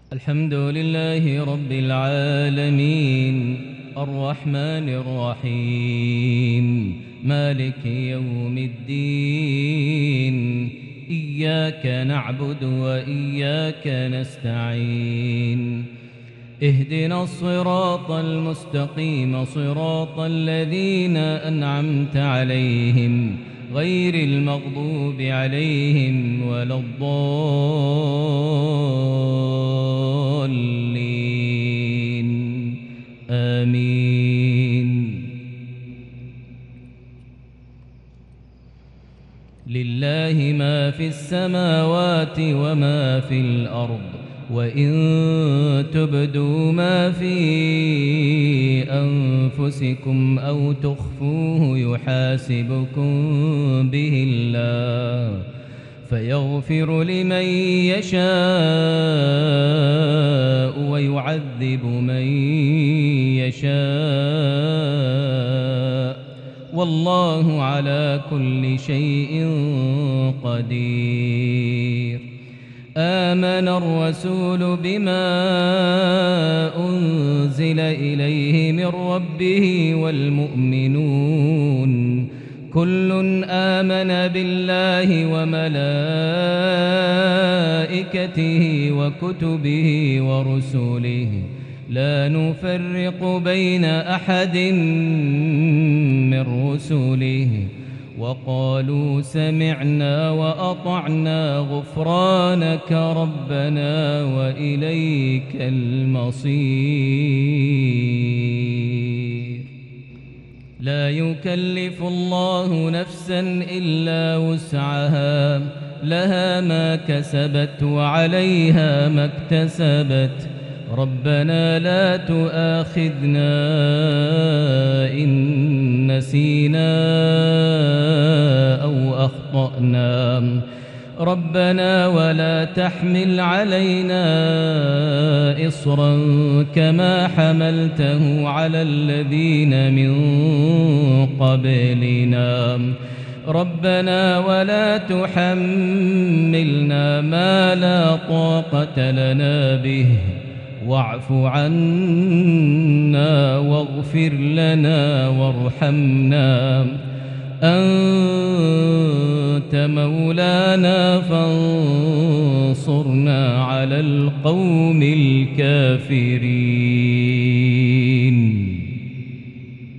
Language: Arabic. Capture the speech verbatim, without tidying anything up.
الحمد لله رب العالمين الرحمن الرحيم مالك يوم الدين إياك نعبد وإياك نستعين اهدنا الصراط المستقيم صراط الذين أنعمت عليهم غير المغضوب عليهم ولا الضالين آمين. لله ما في السماوات وما في الأرض وإن تبدوا ما في أنفسكم أو تخفوه يحاسبكم به الله فيغفر لمن يشاء ويعذب من يشاء والله على كل شيء قدير. آمن الرسول بما أنزل إليه من ربه والمؤمنون كل آمن بالله وملائكته وكتبه ورسله لا نفرق بين أحد من رسله وقالوا سمعنا وأطعنا غفرانك ربنا وإليك المصير. لا يكلف الله نفسا إلا وسعها لها ما كسبت وعليها ما اكتسبت ربنا لا تؤاخذنا إن نسينا أو أخطأنا ربنا ولا تحمل علينا إصرا كما حملته على الذين من قبلنا ربنا ولا تحملنا ما لا طاقة لنا به واعف عنا واغفر لنا وارحمنا أنت مولانا فانصرنا على القوم الكافرين.